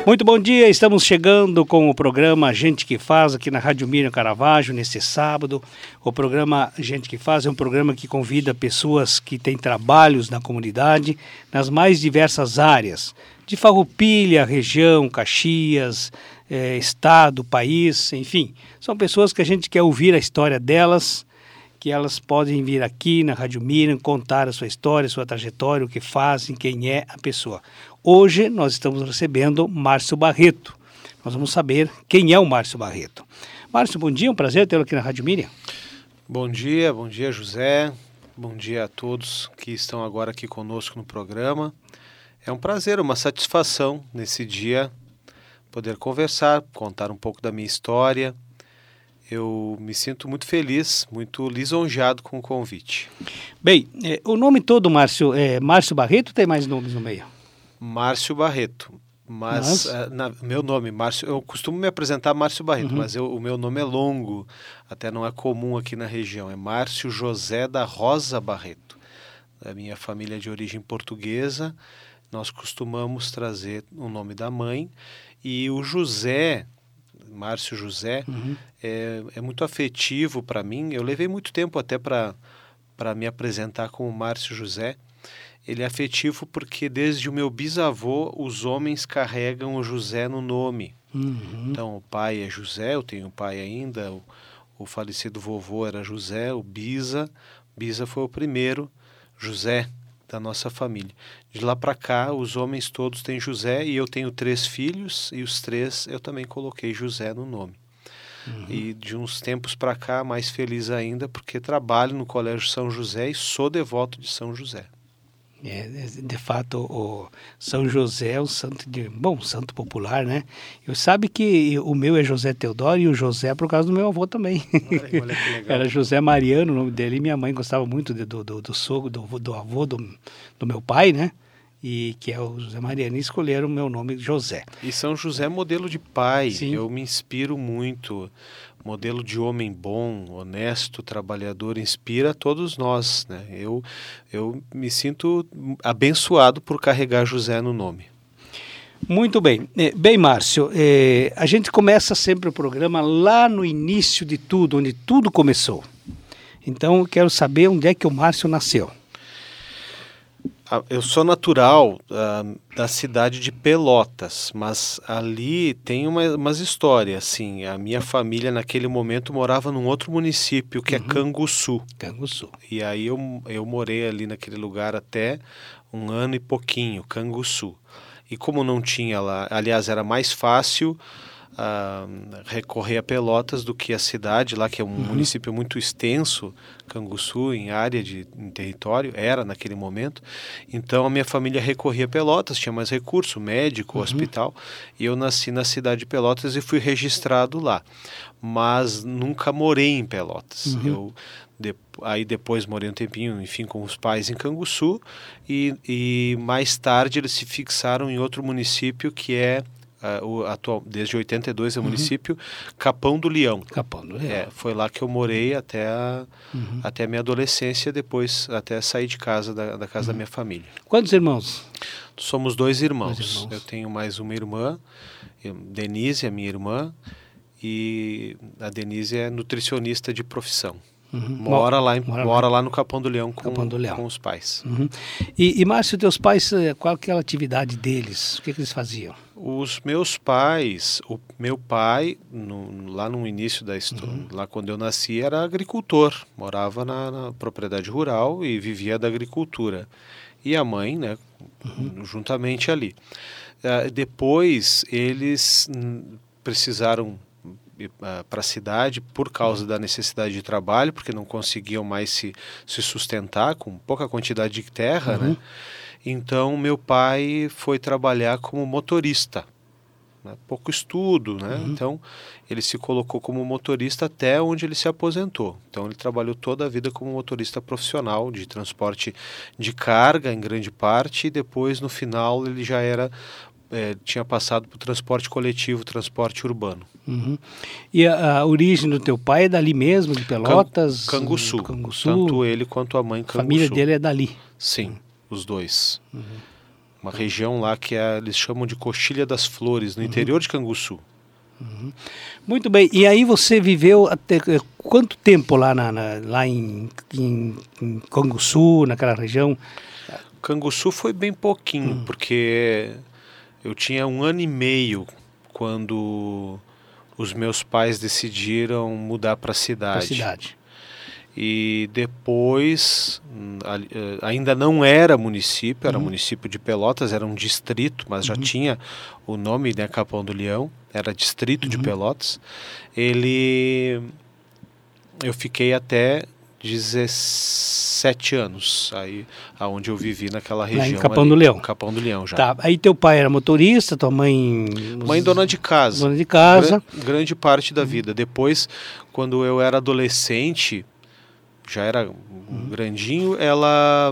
Muito bom dia, estamos chegando com o programa Gente que Faz aqui na Rádio Miriam Caravaggio neste sábado. O programa Gente que Faz é um programa que convida pessoas que têm trabalhos na comunidade nas mais diversas áreas, de Farroupilha, região, Caxias, estado, país, enfim. São pessoas que a gente quer ouvir a história delas, que elas podem vir aqui na Rádio Miriam contar a sua história, a sua trajetória, o que fazem, quem é a pessoa. Hoje nós estamos recebendo Márcio Barreto. Nós vamos saber quem é o Márcio Barreto. Márcio, bom dia, um prazer tê-lo aqui na Rádio Miriam. Bom dia José, bom dia a todos que estão agora aqui conosco no programa. É um prazer, uma satisfação nesse dia poder conversar, contar um pouco da minha história. Eu me sinto muito feliz, muito lisonjeado com o convite. Bem, o nome todo, Márcio, é Márcio Barreto ou tem mais nomes no meio? Márcio Barreto, mas meu nome, Márcio, eu costumo me apresentar Márcio Barreto, mas o meu nome é longo, até não é comum aqui na região, é Márcio José da Rosa Barreto. A minha família é de origem portuguesa, nós costumamos trazer o nome da mãe, e o José, Márcio José, é muito afetivo para mim. Eu levei muito tempo até para me apresentar como Márcio José. Ele é afetivo porque desde o meu bisavô os homens carregam o José no nome. Então o pai é José, eu tenho um pai ainda, o falecido vovô era José, o Bisa foi o primeiro José da nossa família. De lá para cá os homens todos têm José e eu tenho 3 filhos e os 3 eu também coloquei José no nome. E de uns tempos para cá mais feliz ainda porque trabalho no Colégio São José e sou devoto de São José. De fato, o São José é um santo santo popular, né? Eu sabe que o meu é José Teodoro e o José é por causa do meu avô também. Olha que legal. Era José Mariano o nome dele e minha mãe gostava muito do sogro, do avô do meu pai, né? E que é o José Mariano, e escolheram o meu nome José. E São José é modelo de pai. Sim. Eu me inspiro muito. Modelo de homem bom, honesto, trabalhador, inspira a todos nós, né? Eu me sinto abençoado por carregar José no nome. Muito bem. Bem, Márcio, a gente começa sempre o programa lá no início de tudo, onde tudo começou. Então, eu quero saber onde é que o Márcio nasceu. Eu sou natural da cidade de Pelotas, mas ali tem umas histórias, assim. A minha família naquele momento morava num outro município que é Canguçu. Canguçu. E aí eu morei ali naquele lugar até 1 ano e pouquinho, Canguçu. E como não tinha lá, aliás, era mais fácil recorrer a Pelotas do que a cidade lá, que é um município muito extenso, Canguçu, em território, era naquele momento. Então a minha família recorria a Pelotas, tinha mais recurso, médico, hospital, e eu nasci na cidade de Pelotas e fui registrado lá. Mas nunca morei em Pelotas. Aí depois morei um tempinho, enfim, com os pais em Canguçu, e mais tarde eles se fixaram em outro município que é desde 82 é o município Capão do Leão. Capão do Leão. Foi lá que eu morei até a minha adolescência, depois até sair de casa, da casa da minha família. Quantos irmãos? Somos 2 irmãos. Eu tenho mais uma irmã, Denise, a minha irmã, e a Denise é nutricionista de profissão. Mora lá no Capão do Leão com os pais. E Márcio, teus pais, qual que era a atividade deles? O que eles faziam? Os meus pais, o meu pai, lá no início da história, lá quando eu nasci, era agricultor, morava na propriedade rural e vivia da agricultura. E a mãe, né, juntamente ali. Depois eles precisaram para a cidade por causa da necessidade de trabalho, porque não conseguiam mais se sustentar com pouca quantidade de terra, né? Então meu pai foi trabalhar como motorista, né? Pouco estudo, né? Então ele se colocou como motorista até onde ele se aposentou. Então ele trabalhou toda a vida como motorista profissional de transporte de carga em grande parte, e depois no final ele já tinha passado para o transporte coletivo, transporte urbano. E a origem do teu pai é dali mesmo, de Pelotas? Canguçu. Tanto ele quanto a mãe Canguçu. A família dele é dali? Sim, os dois. uma região lá que eles chamam de Coxilha das Flores, no interior de Canguçu. Muito bem, e aí você viveu até quanto tempo lá, lá em Canguçu, naquela região? Canguçu foi bem pouquinho, porque eu tinha 1 ano e meio quando os meus pais decidiram mudar para a cidade. E depois, ainda não era município, era município de Pelotas, era um distrito, mas já tinha o nome, né, Capão do Leão, era distrito de Pelotas. Eu fiquei até 17 anos, aí aonde eu vivi naquela região. Lá em Capão do Leão. Capão do Leão já. Tá, aí teu pai era motorista, tua mãe... Mãe dona de casa. Dona de casa. Grande parte da vida. Depois, quando eu era adolescente, já era grandinho, ela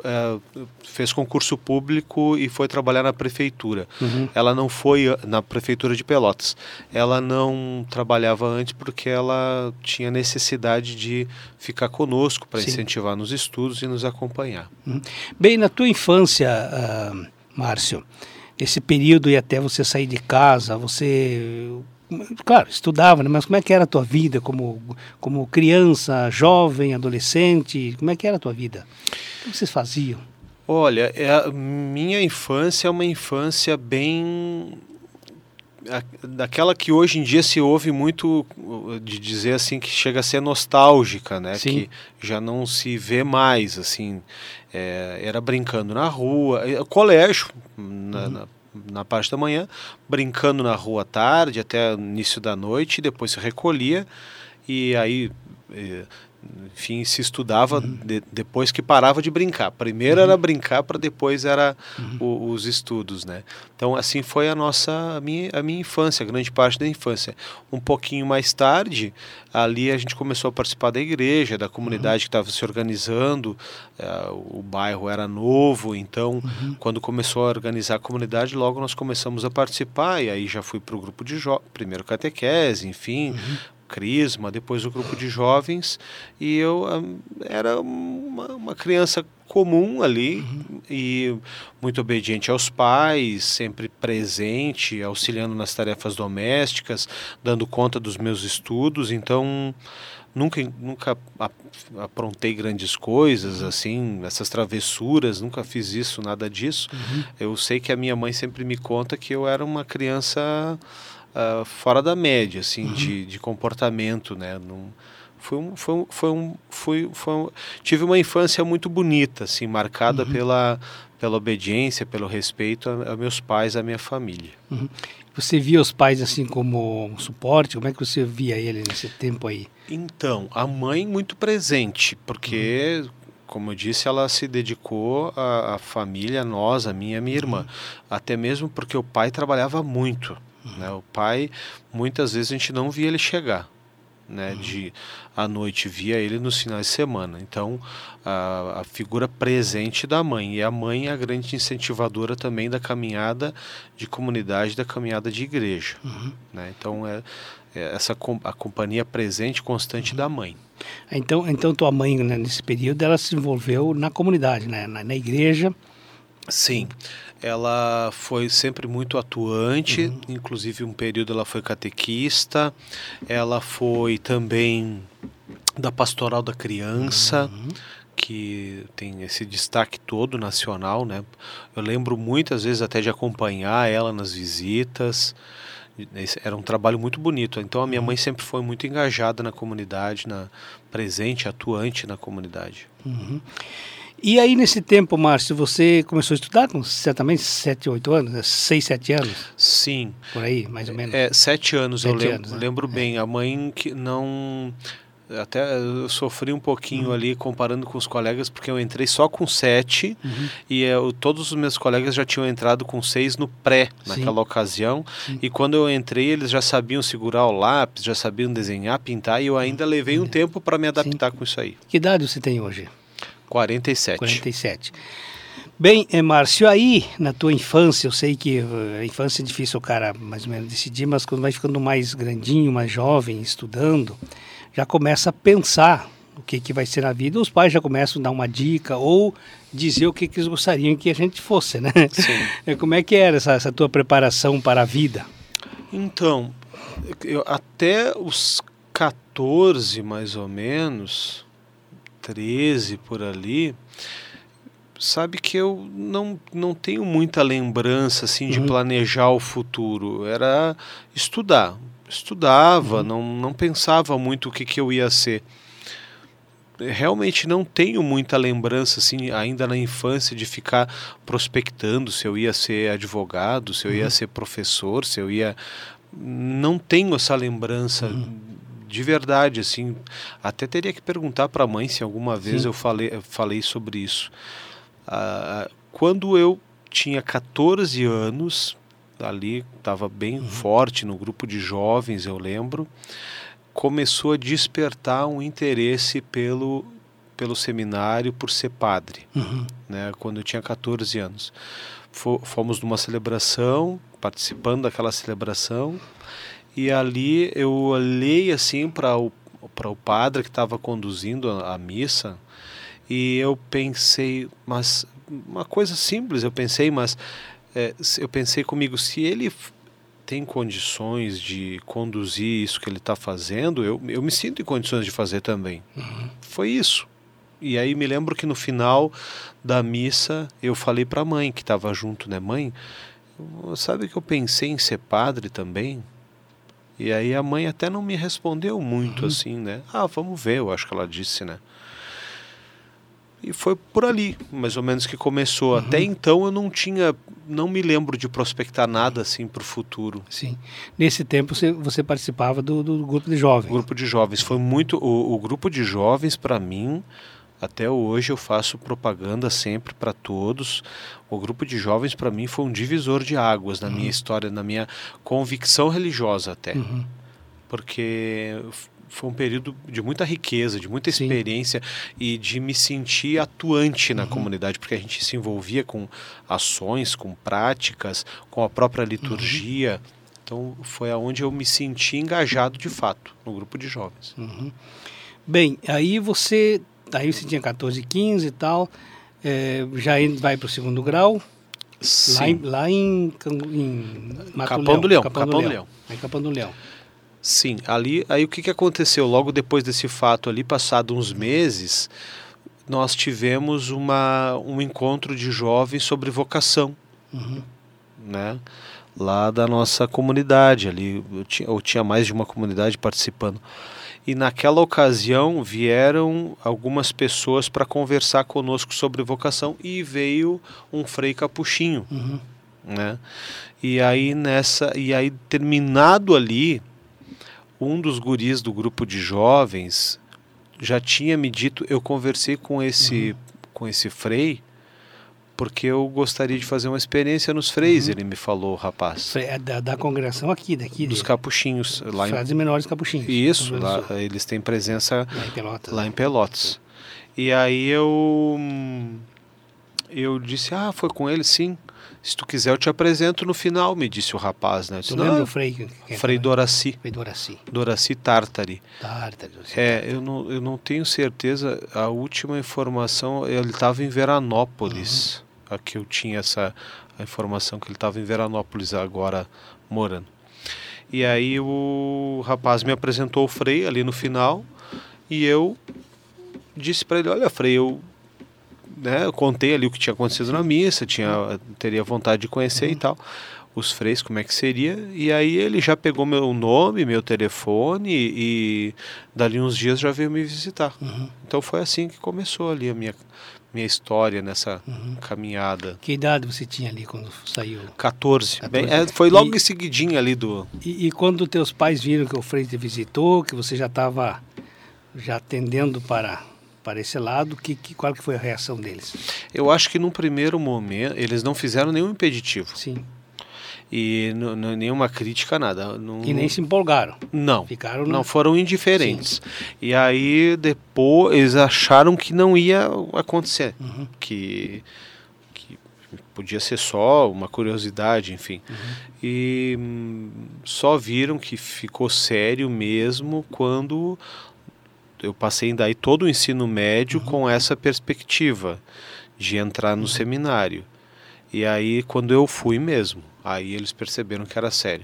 fez concurso público e foi trabalhar na prefeitura. Ela não foi na prefeitura de Pelotas. Ela não trabalhava antes porque ela tinha necessidade de ficar conosco para incentivar nos estudos e nos acompanhar. Bem, na tua infância, Márcio, esse período e até você sair de casa, você... Claro, estudava, né? Mas como é que era a tua vida como criança, jovem, adolescente? Como é que era a tua vida? O que vocês faziam? Olha, minha infância é uma infância bem... daquela que hoje em dia se ouve muito de dizer assim que chega a ser nostálgica, né? Sim. Que já não se vê mais, assim. Era brincando na rua, colégio, na parte da manhã, brincando na rua à tarde até o início da noite, depois se recolhia e aí, enfim, se estudava depois que parava de brincar. Primeiro era brincar, para depois era os estudos, né? Então assim foi a minha infância, a grande parte da infância. Um pouquinho mais tarde, ali a gente começou a participar da igreja, da comunidade que estava se organizando. O bairro era novo, então quando começou a organizar a comunidade, logo nós começamos a participar, e aí já fui para o grupo de primeiro catequese, enfim, crisma, depois o grupo de jovens, e eu era uma criança comum ali, e muito obediente aos pais, sempre presente, auxiliando nas tarefas domésticas, dando conta dos meus estudos. Então nunca aprontei grandes coisas, assim, essas travessuras, nunca fiz isso, nada disso. Eu sei que a minha mãe sempre me conta que eu era uma criança fora da média, assim, de comportamento, né? Tive uma infância muito bonita, assim, marcada pela obediência, pelo respeito a meus pais, a minha família. Você via os pais assim como um suporte? Como é que você via ele nesse tempo aí? Então, a mãe muito presente, porque, como eu disse, ela se dedicou à família, a nós, a minha irmã. Até mesmo porque o pai trabalhava muito. Né? O pai, muitas vezes a gente não via ele chegar, né? À noite via ele nos finais de semana. Então a figura presente da mãe, e a mãe é a grande incentivadora também da caminhada de comunidade, da caminhada de igreja, né? Então a companhia presente, constante da mãe. Então tua mãe, né, nesse período ela se envolveu na comunidade, né? Na igreja. Sim, ela foi sempre muito atuante, inclusive um período ela foi catequista, ela foi também da Pastoral da Criança, que tem esse destaque todo nacional, né? Eu lembro muitas vezes até de acompanhar ela nas visitas. Era um trabalho muito bonito. Então a minha mãe sempre foi muito engajada na comunidade, presente, atuante na comunidade. E aí, nesse tempo, Márcio, você começou a estudar com certamente 7, 8 anos? 6, 7 anos? Sim. Por aí, mais ou menos? 7 anos, 7 eu anos, né? lembro bem. A mãe que não... Até eu sofri um pouquinho ali comparando com os colegas, porque eu entrei só com 7 e todos os meus colegas já tinham entrado com 6 no pré, naquela ocasião. E quando eu entrei, eles já sabiam segurar o lápis, já sabiam desenhar, pintar, e eu ainda levei um tempo para me adaptar com isso aí. Que idade você tem hoje? 47. 47. Bem, Márcio, aí na tua infância, eu sei que a infância é difícil o cara mais ou menos decidir, mas quando vai ficando mais grandinho, mais jovem, estudando, já começa a pensar o que vai ser na vida, os pais já começam a dar uma dica ou dizer o que eles gostariam que a gente fosse, né? Sim. Como é que era essa tua preparação para a vida? Então, até os 14, mais ou menos, 13 por ali, sabe que eu não tenho muita lembrança assim de planejar o futuro. Era estudar. Estudava, não pensava muito o que eu ia ser. Realmente não tenho muita lembrança assim ainda na infância de ficar prospectando se eu ia ser advogado, se eu ia ser professor, se eu ia... Não tenho essa lembrança de verdade, assim. Até teria que perguntar para a mãe se alguma vez eu falei sobre isso. Quando eu tinha 14 anos, ali estava bem forte no grupo de jovens, eu lembro, começou a despertar um interesse pelo seminário, por ser padre, né? Quando eu tinha 14 anos. Fomos numa celebração, participando daquela celebração, e ali eu olhei assim para o padre que estava conduzindo a missa, e eu pensei, mas uma coisa simples, eu pensei comigo, se ele tem condições de conduzir isso que ele está fazendo, eu me sinto em condições de fazer também. Foi isso. E aí me lembro que no final da missa eu falei para a mãe que estava junto, né? Mãe, sabe que eu pensei em ser padre também? E aí a mãe até não me respondeu muito assim, né? Vamos ver, eu acho que ela disse, né? E foi por ali, mais ou menos, que começou. Até então eu não me lembro de prospectar nada assim para o futuro. Sim. Nesse tempo você participava do grupo de jovens. O grupo de jovens foi muito... O grupo de jovens, para mim, até hoje eu faço propaganda sempre para todos. O grupo de jovens, para mim, foi um divisor de águas na minha história, na minha convicção religiosa até. Porque... foi um período de muita riqueza, de muita experiência e de me sentir atuante na comunidade, porque a gente se envolvia com ações, com práticas, com a própria liturgia. Então foi aonde eu me senti engajado de fato, no grupo de jovens. Bem, aí você tinha 14, 15 e tal, já vai para o segundo grau, lá em Capão do Leão. Em Capão do Leão. Sim, aí o que aconteceu? Logo depois desse fato ali, passado uns meses, nós tivemos um encontro de jovens sobre vocação, né? Lá da nossa comunidade, ali eu tinha mais de uma comunidade participando. E naquela ocasião vieram algumas pessoas para conversar conosco sobre vocação e veio um frei capuchinho, né? E aí terminado ali, um dos guris do grupo de jovens já tinha me dito, eu conversei com esse frei, porque eu gostaria de fazer uma experiência nos freis, ele me falou, rapaz. Da congregação aqui, dos capuchinhos. Frades menores capuchinhos. Isso, lá, eles têm presença lá em Pelotas. E aí eu disse, foi com ele, sim. Se tu quiser eu te apresento no final, me disse o rapaz, né? Eu disse, tu lembra o frei? Frei Doraci. Frei Doraci. Doraci Tartari. Eu não tenho certeza, a última informação, ele estava em Veranópolis. Aqui eu tinha a informação que ele estava em Veranópolis agora, morando. E aí o rapaz me apresentou o frei ali no final, e eu disse para ele, olha, frei, eu contei ali o que tinha acontecido na missa, teria vontade de conhecer e tal, os freis, como é que seria, e aí ele já pegou meu nome, meu telefone, e dali uns dias já veio me visitar. Então foi assim que começou ali a minha história nessa caminhada. Que idade você tinha ali quando saiu? 14. Foi logo em seguidinho ali do... E quando teus pais viram que o frei te visitou, que você já estava tendendo para esse lado, qual que foi a reação deles? Eu acho que num primeiro momento eles não fizeram nenhum impeditivo. Sim. E nenhuma crítica, nada. E nem se empolgaram. Não. Não foram indiferentes. Sim. E aí depois eles acharam que não ia acontecer. Que podia ser só uma curiosidade, enfim. E só viram que ficou sério mesmo quando eu passei daí todo o ensino médio com essa perspectiva de entrar no seminário. E aí, quando eu fui mesmo, aí eles perceberam que era sério.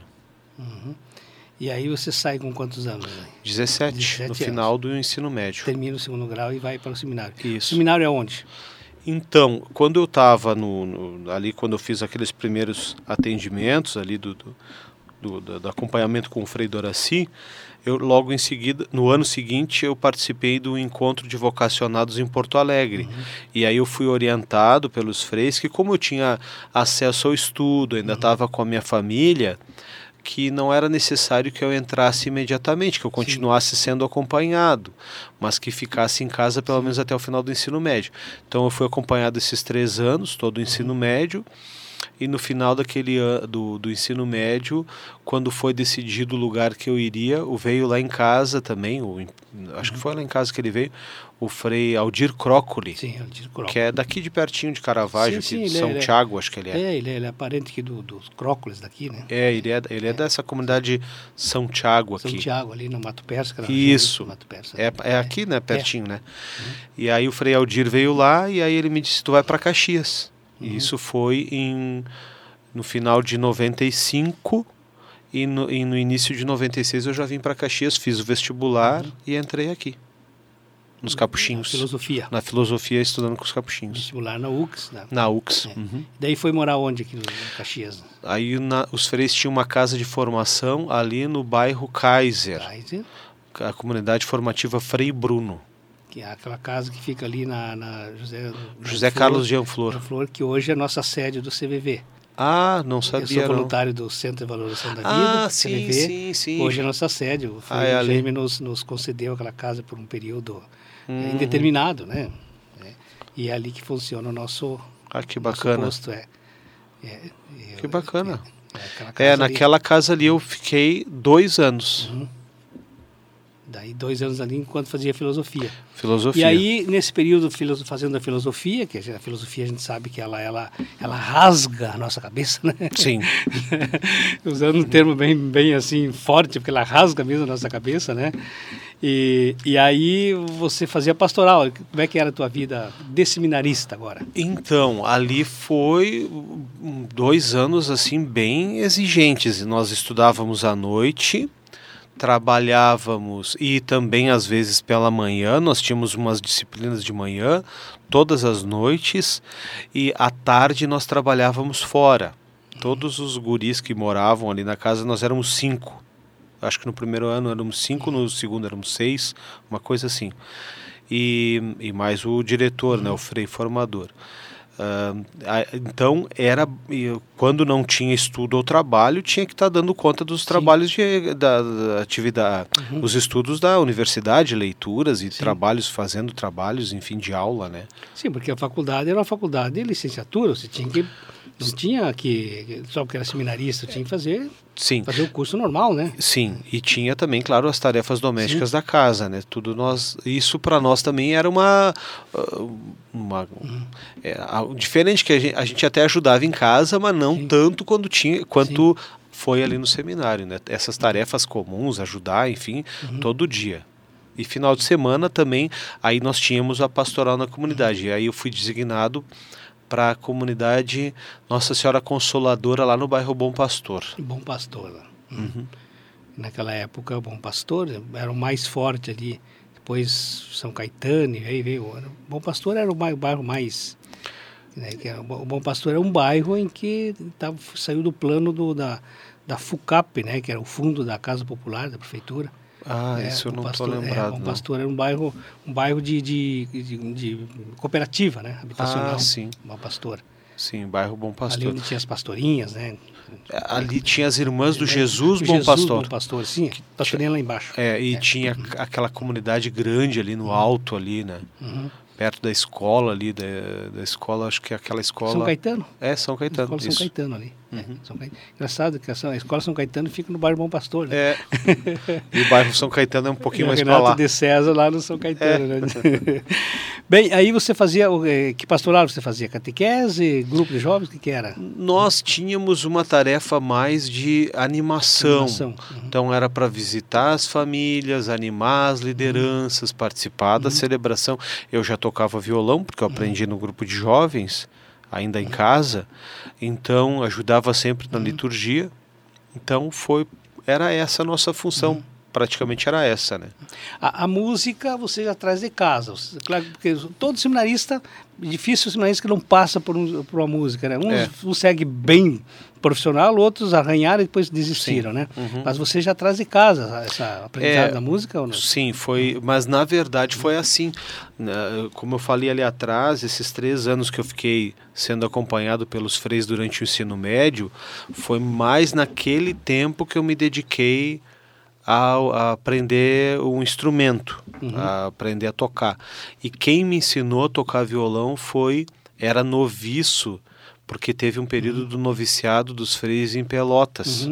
E aí você sai com quantos anos? 17 no final do ensino médio. Termina o segundo grau e vai para o seminário. Isso. O seminário é onde? Então, quando eu estava ali, quando eu fiz aqueles primeiros atendimentos ali do acompanhamento com o Frei Doraci, eu logo em seguida, no ano seguinte, eu participei do encontro de vocacionados em Porto Alegre. E aí eu fui orientado pelos freis que, como eu tinha acesso ao estudo, ainda estava com a minha família, que não era necessário que eu entrasse imediatamente, que eu continuasse sendo acompanhado, mas que ficasse em casa pelo menos até o final do ensino médio. Então eu fui acompanhado esses 3 anos, todo o ensino médio, e no final do ensino médio, quando foi decidido o lugar que eu iria, veio lá em casa também, acho que foi lá em casa que ele veio, o Frei Aldir Crócoli, que é daqui de pertinho de Caravaggio, de São Tiago, acho que ele é. Ele é parente aqui dos Crócolis daqui, né? Ele é dessa comunidade São Tiago aqui. São Tiago, ali no Mato Persa. Isso, Mato Persa. É aqui, né, pertinho, né? E aí o Frei Aldir veio lá e aí ele me disse, tu vai para Caxias. E isso foi no final de 95 e no início de 96 eu já vim para Caxias, fiz o vestibular e entrei aqui, nos Capuchinhos. Na filosofia, estudando com os Capuchinhos. Vestibular na UX. Na UX. Daí foi morar onde aqui no Caxias? Aí os freis tinham uma casa de formação ali no bairro Kaiser. A comunidade formativa Frei Bruno. Que é aquela casa que fica ali na José Carlos Gianflor, que hoje é a nossa sede do CVV. Ah, não sabia. Eu sou voluntário do Centro de Valorização da Vida, CVV. Sim. Hoje é a nossa sede. O Jaime nos concedeu aquela casa por um período indeterminado, né? E é ali que funciona o nosso, que bacana. Nosso posto. Que bacana. Naquela casa ali eu fiquei 2 anos. Daí 2 anos ali enquanto fazia filosofia. Filosofia. E aí, nesse período fazendo a filosofia, que a filosofia a gente sabe que ela rasga a nossa cabeça, né? Sim. Usando um termo bem assim, forte, porque ela rasga mesmo a nossa cabeça, né? E aí você fazia pastoral. Como é que era a tua vida de seminarista agora? Então, ali foi 2 anos assim bem exigentes. Nós estudávamos à noite, trabalhávamos e também às vezes pela manhã, nós tínhamos umas disciplinas de manhã, todas as noites, e à tarde nós trabalhávamos fora. Todos os guris que moravam ali na casa, nós éramos 5. Acho que no primeiro ano éramos 5, no segundo éramos 6, uma coisa assim. E mais o diretor, né, o frei formador. Então quando não tinha estudo ou trabalho, tinha que estar dando conta dos trabalhos da atividade, os estudos da universidade, leituras e fazendo trabalhos, enfim, de aula, né? Sim, porque a faculdade era uma faculdade de licenciatura, você tinha que não tinha que só porque era seminarista, tinha que fazer o curso normal, né? Sim, e tinha também, claro, as tarefas domésticas da casa, né? Isso para nós também era diferente, que a gente até ajudava em casa, mas não tanto quanto foi ali no seminário, né? Essas tarefas comuns, ajudar, enfim, todo dia. E final de semana também, aí nós tínhamos a pastoral na comunidade, e aí eu fui designado para a comunidade Nossa Senhora Consoladora lá no bairro Bom Pastor. Bom Pastor. Naquela época, Bom Pastor era o mais forte ali. Depois São Caetano, aí veio. Bom Pastor era o bairro mais. Né, o Bom Pastor era um bairro em que saiu do plano da FUCAP, né, que era o fundo da Casa Popular da Prefeitura. Isso eu não estou lembrado. Bom Pastor era um bairro de cooperativa, né? Habitacional. Sim. Bom Pastor. Sim, bairro Bom Pastor. Ali onde tinha as pastorinhas, né? Ali tinha as irmãs do Jesus Bom Pastor. Bom Pastor, sim. Pastorinha lá embaixo. Tinha aquela comunidade grande ali no alto, ali, né? Perto da escola ali, da escola, acho que é aquela escola... São Caetano? São Caetano, São Caetano ali. Engraçado que a escola São Caetano fica no bairro Bom Pastor, né? E o bairro São Caetano é um pouquinho mais para lá. Renato de César lá no São Caetano, né? Bem, aí você fazia, que pastoral você fazia? Catequese, grupo de jovens, o que era? Nós tínhamos uma tarefa mais de animação. Uhum. Então era para visitar as famílias, animar as lideranças, participar da celebração. Eu já tocava violão, porque eu aprendi no grupo de jovens, ainda em casa. Então ajudava sempre na liturgia. Então era essa a nossa função. Praticamente era essa, né? A música você já traz de casa. Claro, porque todo seminarista, difícil o seminarista que não passa por uma música, né? Uns segue bem profissional, outros arranharam e depois desistiram, Sim. né? Mas você já traz de casa essa aprendizagem da música ou não? Sim, foi, mas na verdade foi assim. Como eu falei ali atrás, esses 3 anos que eu fiquei sendo acompanhado pelos freis durante o ensino médio, foi mais naquele tempo que eu me dediquei a aprender um instrumento, a aprender a tocar. E quem me ensinou a tocar violão era noviço, porque teve um período do noviciado dos freis em Pelotas.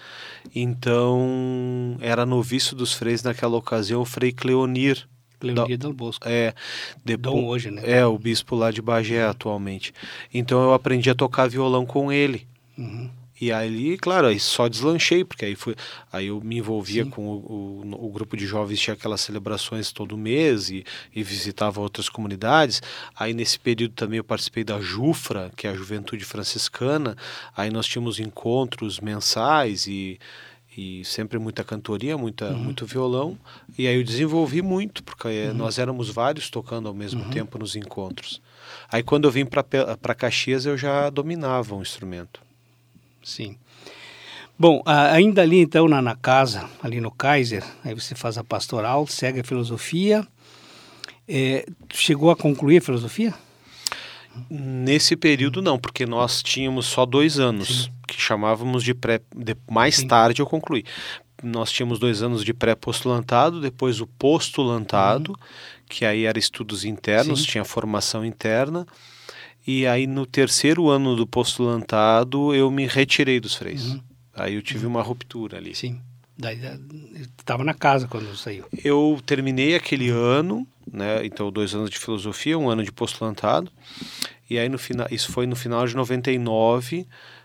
Então, era noviço dos freis naquela ocasião o frei Cleonir. Cleonir Dom Bosco. Dom hoje, né? O bispo lá de Bagé atualmente. Então, eu aprendi a tocar violão com ele. E aí, claro, aí só deslanchei, porque aí eu me envolvia com o grupo de jovens, tinha aquelas celebrações todo mês e visitava outras comunidades. Aí nesse período também eu participei da JUFRA, que é a Juventude Franciscana. Aí nós tínhamos encontros mensais e sempre muita cantoria, muito violão. E aí eu desenvolvi muito, porque nós éramos vários tocando ao mesmo tempo nos encontros. Aí quando eu vim para Caxias eu já dominava o instrumento. Sim. Bom, ainda ali então na casa, ali no Kaiser, aí você faz a pastoral, segue a filosofia. Chegou a concluir a filosofia? Nesse período não, porque nós tínhamos só 2 anos, que chamávamos de pré... Mais tarde eu concluí. Nós tínhamos 2 anos de pré-postulantado, depois o postulantado, que aí era estudos internos, tinha formação interna. E aí no 3º ano do postulantado eu me retirei dos freis. Aí eu tive uma ruptura ali. Sim. Daí estava na casa quando saiu. Eu terminei aquele ano, né? Então 2 anos de filosofia, 1 ano de postulantado. E aí no final, isso foi no final de 98,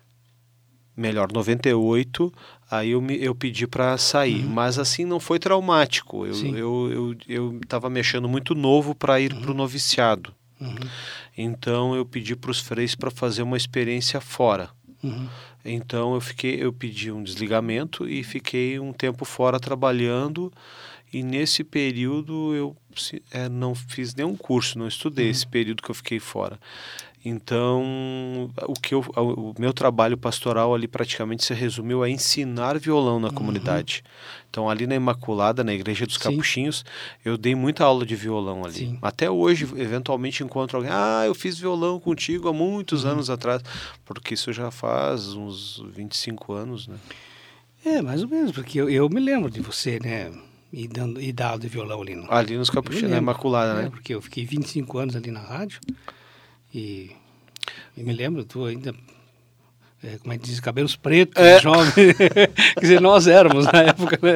aí eu pedi para sair. Mas assim não foi traumático. Eu estava me achando muito novo para ir para o noviciado. Então eu pedi para os freis para fazer uma experiência fora. Então eu pedi um desligamento e fiquei um tempo fora trabalhando. E nesse período eu não fiz nenhum curso, não estudei esse período que eu fiquei fora. Então o meu trabalho pastoral ali praticamente se resumiu a ensinar violão na comunidade. Então ali na Imaculada, na Igreja dos Capuchinhos, eu dei muita aula de violão ali. Sim. Até hoje, eventualmente encontro alguém, eu fiz violão contigo há muitos anos atrás, porque isso já faz uns 25 anos, né? Mais ou menos, porque eu me lembro de você, né? E dar aula de violão ali. Ali nos Capuchinhos, na Imaculada, né? Porque eu fiquei 25 anos ali na rádio e me lembro, tu ainda, como é que diz, cabelos pretos, jovem. Quer dizer, nós éramos na época, né?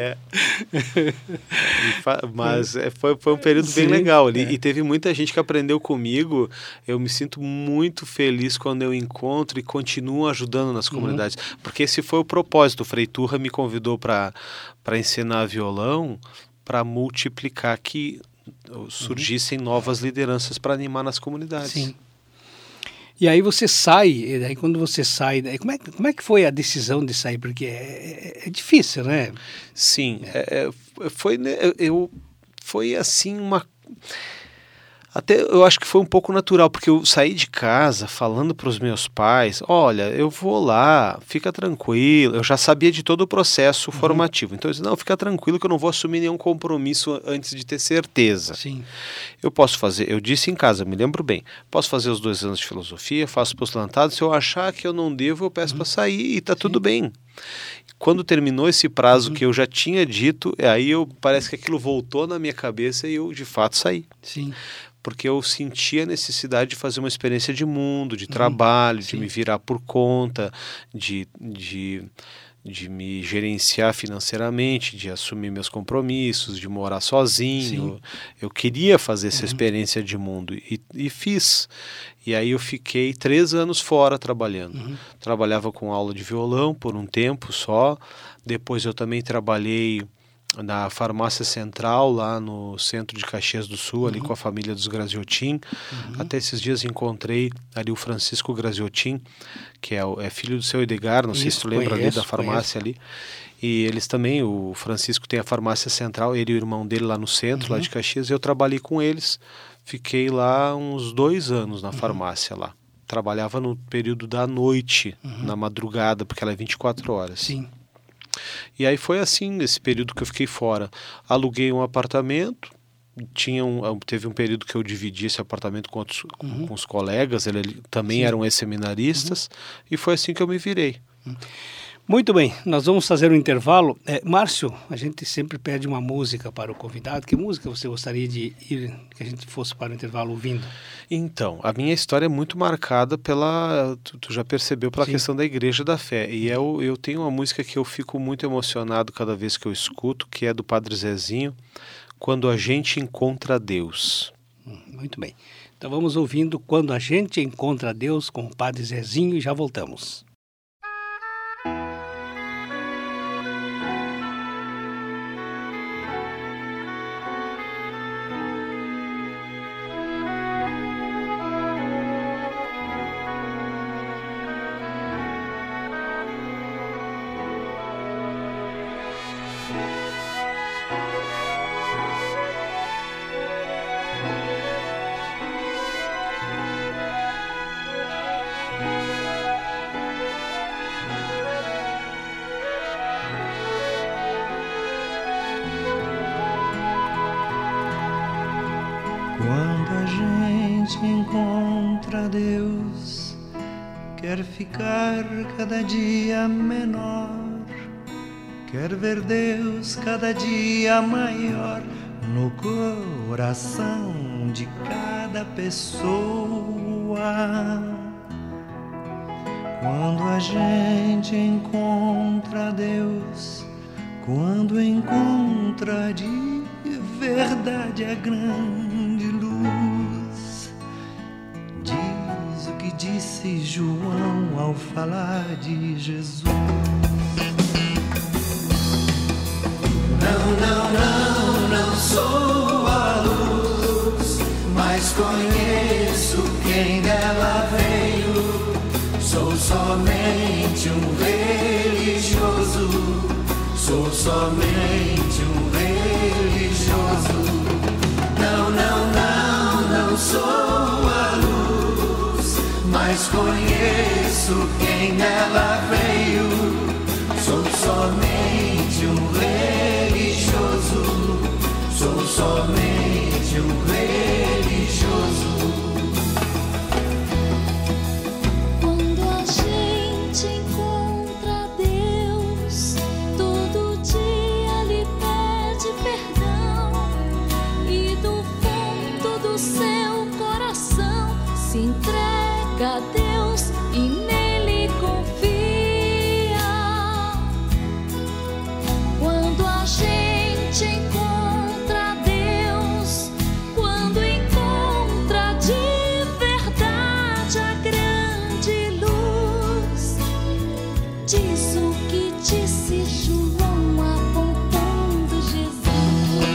Mas foi um período bem legal ali. E teve muita gente que aprendeu comigo. Eu me sinto muito feliz quando eu encontro e continuo ajudando nas comunidades. Porque esse foi o propósito. O Frei Turra me convidou para ensinar violão, para multiplicar que surgissem novas lideranças para animar nas comunidades. Sim. E aí você sai, e daí quando você sai, daí como é que foi a decisão de sair? Porque é difícil, né? Sim, foi assim uma... Até eu acho que foi um pouco natural, porque eu saí de casa falando para os meus pais, olha, eu vou lá, fica tranquilo, eu já sabia de todo o processo formativo, então eu disse, não, fica tranquilo que eu não vou assumir nenhum compromisso antes de ter certeza. Sim. Eu posso fazer, eu disse em casa, me lembro bem, posso fazer os 2 anos de filosofia, faço postulantado, se eu achar que eu não devo, eu peço para sair e está tudo bem. Quando terminou esse prazo que eu já tinha dito, aí parece que aquilo voltou na minha cabeça e eu de fato saí. Sim. Porque eu sentia a necessidade de fazer uma experiência de mundo, de trabalho, de me virar por conta, de de me gerenciar financeiramente, de assumir meus compromissos, de morar sozinho. Sim. Eu queria fazer essa experiência de mundo e fiz. E aí eu fiquei 3 anos fora trabalhando. Trabalhava com aula de violão por um tempo só. Depois eu também trabalhei na farmácia central, lá no centro de Caxias do Sul, ali com a família dos Graziotin. Até esses dias encontrei ali o Francisco Graziotin, que é filho do seu Edgar, não sei se tu lembra ali da farmácia ali. E eles também, o Francisco tem a farmácia central, ele e o irmão dele lá no centro, lá de Caxias, e eu trabalhei com eles. Fiquei lá uns 2 anos na farmácia lá. Trabalhava no período da noite, na madrugada, porque ela é 24 horas. Sim. E aí foi assim, nesse período que eu fiquei fora. Aluguei um apartamento, teve um período que eu dividi esse apartamento com os colegas, eles também eram ex-seminaristas, e foi assim que eu me virei. Muito bem, nós vamos fazer um intervalo. Márcio, a gente sempre pede uma música para o convidado. Que música você gostaria de ir, que a gente fosse para o intervalo ouvindo? Então, a minha história é muito marcada pela, tu já percebeu, pela questão da Igreja da Fé. E eu tenho uma música que eu fico muito emocionado cada vez que eu escuto, que é do Padre Zezinho, Quando a Gente Encontra Deus. Muito bem. Então vamos ouvindo Quando a Gente Encontra Deus com o Padre Zezinho e já voltamos. Quando a gente encontra Deus, quer ficar cada dia menor, quer ver Deus cada dia maior no coração de cada pessoa. Quando a gente encontra Deus, quando encontra de verdade a grande luz, diz o que disse João ao falar de Jesus. Não sou a luz, mas conheço quem dela veio. Sou somente um religioso, sou somente um religioso. Não sou a luz, mas conheço quem nela veio. Sou somente um religioso, sou somente um religioso. Quando a gente encontra Deus, todo dia lhe pede perdão e do fundo do seu coração se entrega a Deus e nele confia. Quando a gente encontra Deus, quando encontra de verdade a grande luz, diz o que disse João apontando Jesus.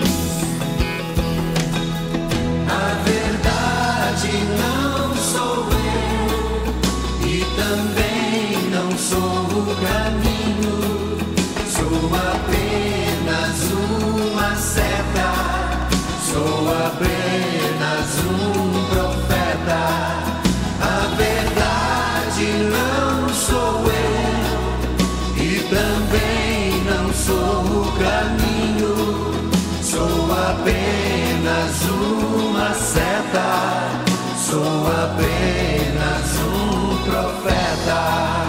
A verdade não sou eu e também não sou o caminho. Sou apenas uma seta, sou apenas um profeta. A verdade não sou eu e também não sou o caminho. Sou apenas uma seta, sou apenas um profeta.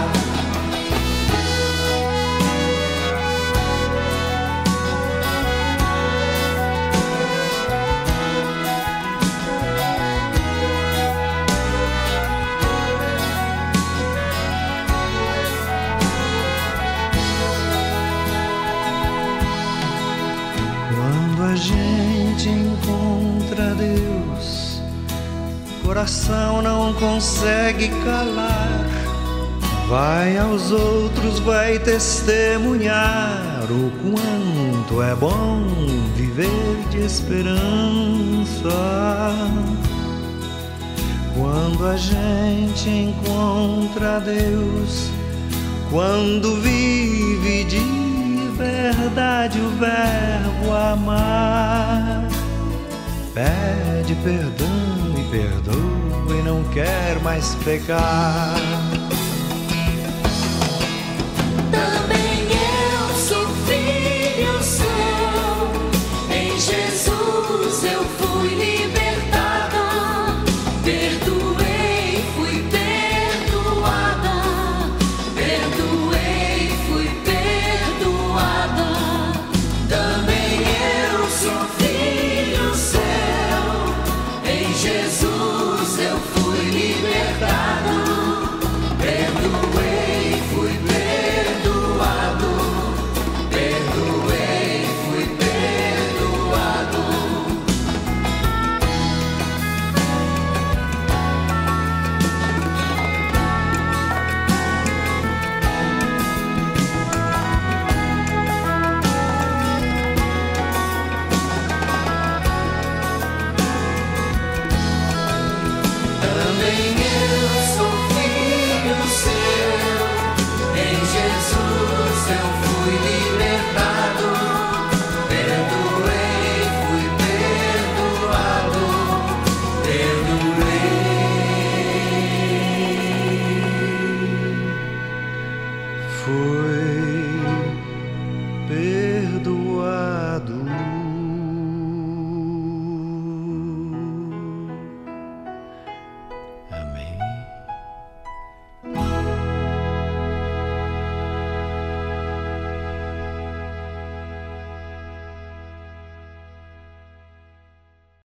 coração não consegue calar, vai aos outros, vai testemunhar o quanto é bom viver de esperança. Quando a gente encontra Deus, quando vive de verdade o verbo amar, pede perdão e perdoa e não quer mais pecar.